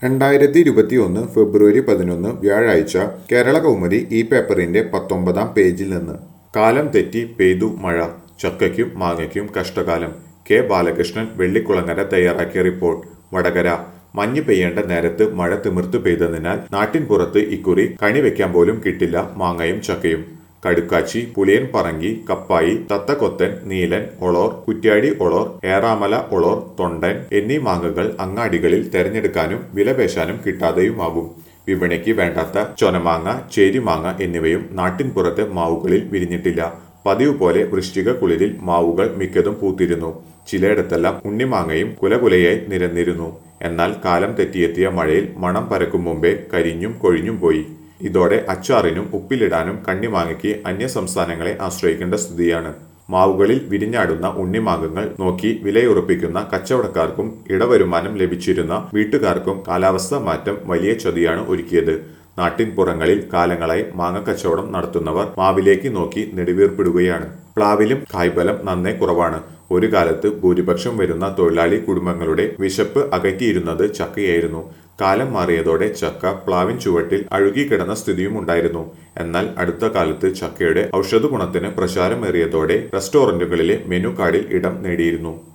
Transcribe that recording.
2021 ഫെബ്രുവരി 11 വ്യാഴാഴ്ച കേരള കൗമുദി ഈ പേപ്പറിന്റെ 19-ാം പേജിൽ നിന്ന് കാലം തെറ്റി പെയ്തു മഴ ചക്കയ്ക്കും മാങ്ങയ്ക്കും കഷ്ടകാലം. കെ ബാലകൃഷ്ണൻ വെള്ളിക്കുളങ്ങര തയ്യാറാക്കിയ റിപ്പോർട്ട്. വടകര മഞ്ഞ് പെയ്യേണ്ട നേരത്ത് മഴ തിമിർത്തു പെയ്തതിനാൽ നാട്ടിൻ പുറത്ത് ഇക്കുറി കണിവെക്കാൻ പോലും കിട്ടില്ല മാങ്ങയും ചക്കയും. കടുക്കാച്ചി, പുളിയൻ പറങ്കി, കപ്പായി, തത്തക്കൊത്തൻ, നീലൻ, ഒളോർ, കുറ്റ്യാടി ഒളോർ, ഏറാമല ഒളോർ, തൊണ്ടൻ എന്നീ മാങ്ങകൾ അങ്ങാടികളിൽ തെരഞ്ഞെടുക്കാനും വിലപേശാനും കിട്ടാതെയുമാകും. വിപണിക്ക് വേണ്ടാത്ത ചൊനമാങ്ങ, ചേരിമാങ്ങ എന്നിവയും നാട്ടിൻ പുറത്തെ മാവുകളിൽ വിരിഞ്ഞിട്ടില്ല. പതിവ് പോലെ വൃശ്ചിക കുളിരിൽ മാവുകൾ മിക്കതും പൂത്തിരുന്നു. ചിലയിടത്തെല്ലാം ഉണ്ണിമാങ്ങയും കുലകുലയായി നിരന്നിരുന്നു. എന്നാൽ കാലം തെറ്റിയെത്തിയ മഴയിൽ മണം പരക്കും മുമ്പേ കരിഞ്ഞും കൊഴിഞ്ഞും പോയി. ഇതോടെ അച്ചാറിനും ഉപ്പിലിടാനും കണ്ണിമാങ്ങയ്ക്ക് അന്യസംസ്ഥാനങ്ങളെ ആശ്രയിക്കേണ്ട സ്ഥിതിയാണ്. മാവുകളിൽ വിരിഞ്ഞാടുന്ന ഉണ്ണിമാങ്ങകൾ നോക്കി വിലയുറപ്പിക്കുന്ന കച്ചവടക്കാർക്കും ഇടവരുമാനം ലഭിച്ചിരുന്ന വീട്ടുകാർക്കും കാലാവസ്ഥാ മാറ്റം വലിയ ചതിയാണ് ഒരുക്കിയത്. നാട്ടിൻ പുറങ്ങളിൽ കാലങ്ങളായി മാങ്ങ കച്ചവടം നടത്തുന്നവർ മാവിലേക്ക് നോക്കി നെടുവീർപ്പിടുകയാണ്. പ്ലാവിലും കായ്ഫലം നന്നേ കുറവാണ്. ഒരു കാലത്ത് ഭൂരിപക്ഷം വരുന്ന തൊഴിലാളി കുടുംബങ്ങളുടെ വിശപ്പ് അകറ്റിയിരുന്നത് ചക്കയായിരുന്നു. കാലം മാറിയതോടെ ചക്ക പ്ലാവിൻ ചുവട്ടിൽ അഴുകിക്കിടന്ന സ്ഥിതിയും ഉണ്ടായിരുന്നു. എന്നാൽ അടുത്ത കാലത്ത് ചക്കയുടെ ഔഷധ ഗുണത്തിന് പ്രചാരമേറിയതോടെ റെസ്റ്റോറന്റുകളിലെ മെനു കാർഡിൽ ഇടം നേടിയിരുന്നു.